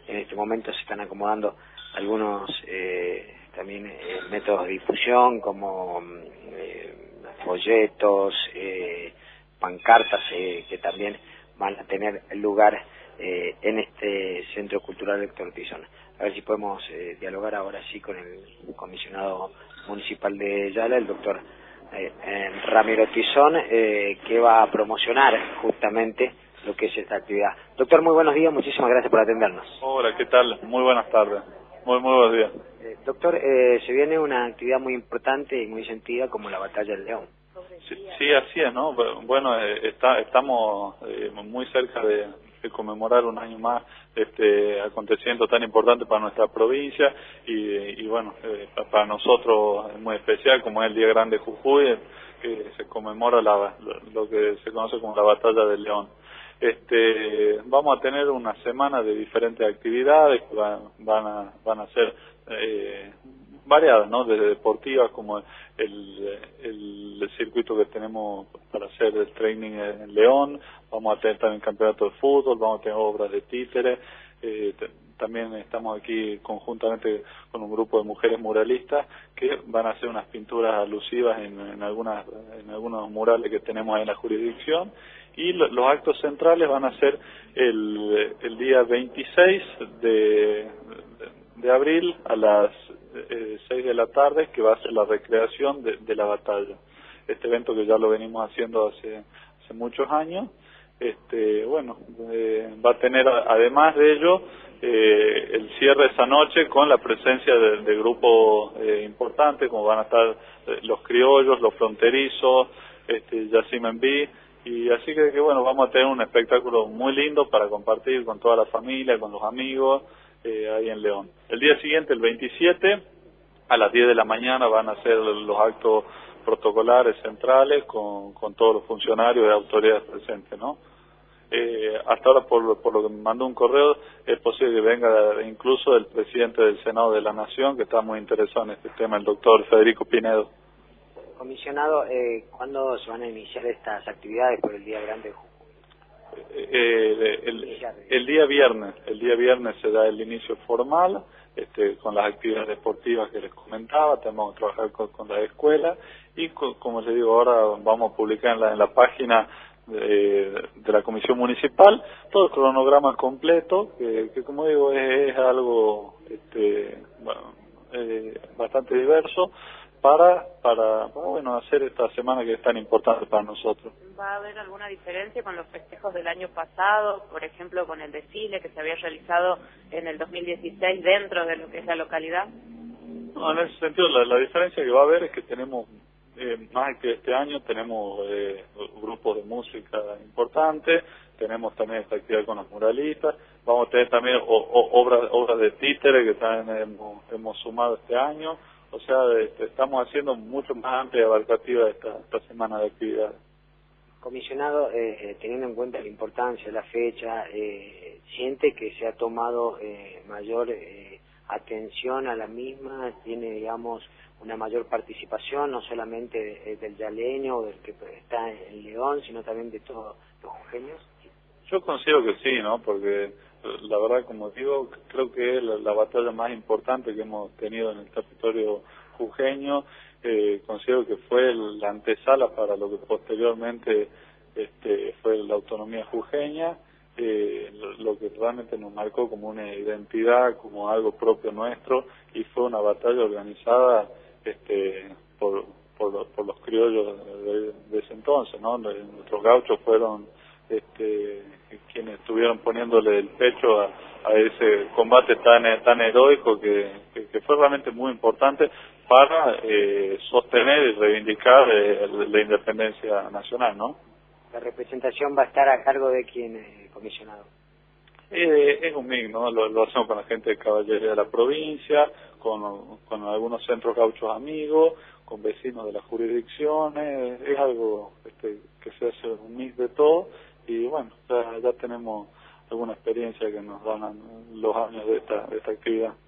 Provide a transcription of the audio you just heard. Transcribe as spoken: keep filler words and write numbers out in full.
en este momento se están acomodando algunos eh, también eh, métodos de difusión como eh, folletos, eh, pancartas eh, que también van a tener lugar eh, en este Centro Cultural Héctor Tizón. A ver si podemos eh, dialogar ahora sí con el comisionado municipal de Yala, el doctor eh, eh, Ramiro Tizón, eh, que va a promocionar justamente lo que es esta actividad. Doctor, muy buenos días, muchísimas gracias por atendernos. Hola, ¿qué tal? Muy buenas tardes. Muy, muy buenos días. Eh, doctor, eh, se viene una actividad muy importante y muy sentida como la Batalla del León. Sí, sí, así es, ¿no? Bueno, eh, está, estamos eh, muy cerca de, de conmemorar un año más este acontecimiento tan importante para nuestra provincia y, y bueno, eh, para nosotros es muy especial, como es el Día Grande de Jujuy, que se conmemora la, lo que se conoce como la Batalla del León. Este, vamos a tener una semana de diferentes actividades que van, van a, van a ser eh, variadas, ¿no? Desde deportivas como el, el, el circuito que tenemos para hacer el training en León, vamos a tener también campeonato de fútbol, vamos a tener obras de títeres, eh, también estamos aquí conjuntamente con un grupo de mujeres muralistas que van a hacer unas pinturas alusivas en, en algunas en algunos murales que tenemos ahí en la jurisdicción. Y lo, los actos centrales van a ser el, el día veintiséis de, de abril a las eh, seis de la tarde, que va a ser la recreación de, de la batalla. Este evento que ya lo venimos haciendo hace, hace muchos años. Este, bueno, eh, va a tener además de ello eh, el cierre esa noche con la presencia de, de grupos eh, importantes, como van a estar eh, los criollos, los fronterizos, este, Yacimenbí. Y así que, que bueno, vamos a tener un espectáculo muy lindo para compartir con toda la familia, con los amigos, eh, ahí en León. El día siguiente, el veintisiete, a las diez de la mañana van a ser los actos protocolares centrales con, con todos los funcionarios y autoridades presentes, ¿no? Eh, hasta ahora, por, por lo que me mandó un correo, es posible que venga incluso el presidente del Senado de la Nación, que está muy interesado en este tema, el doctor Federico Pinedo. Comisionado, eh, ¿cuándo se van a iniciar estas actividades por el Día Grande de Jujuy? Eh, el, el día viernes, el día viernes se da el inicio formal, este, con las actividades deportivas que les comentaba, tenemos que trabajar con, con la escuela y con, como les digo ahora vamos a publicar en la, en la página de, de la Comisión Municipal todo el cronograma completo, que, que como digo es, es algo este, bueno, eh, bastante diverso. Para, para, para, bueno, hacer esta semana que es tan importante para nosotros. ¿Va a haber alguna diferencia con los festejos del año pasado, por ejemplo, con el desfile que se había realizado en el dos mil dieciséis dentro de lo que es la localidad? No, en ese sentido, la, la diferencia que va a haber es que tenemos, eh, más que este año, tenemos eh, grupos de música importantes, tenemos también esta actividad con los muralistas, vamos a tener también o, o, obras, obras de títere que también hemos, hemos sumado este año. O sea, este, estamos haciendo mucho más amplia y abarcativa esta, esta semana de actividades. Comisionado, eh, teniendo en cuenta la importancia de la fecha, eh, ¿siente que se ha tomado eh, mayor eh, atención a la misma? ¿Tiene, digamos, una mayor participación, no solamente de, del yaleño o del que está en León, sino también de todos los jujeños? Yo considero que sí, ¿no? Porque la verdad, como digo, creo que es la, la batalla más importante que hemos tenido en el territorio jujeño. Eh, considero que fue la antesala para lo que posteriormente este, fue la autonomía jujeña, eh, lo, lo que realmente nos marcó como una identidad, como algo propio nuestro, y fue una batalla organizada este, por, por, por los criollos de, de ese entonces, ¿no? Nuestros gauchos fueron este, quienes estuvieron poniéndole el pecho a, a ese combate tan tan heroico que, que, que fue realmente muy importante para eh, sostener y reivindicar eh, la independencia nacional, ¿no? ¿La representación va a estar a cargo de quién, eh, comisionado? Eh, es un mix, ¿no? Lo, lo hacemos con la gente de caballería de la provincia, con, con algunos centros gauchos amigos, con vecinos de las jurisdicciones, es algo este, que se hace un mix de todo. Y bueno, ya, ya tenemos alguna experiencia que nos dan los años de esta, de esta actividad.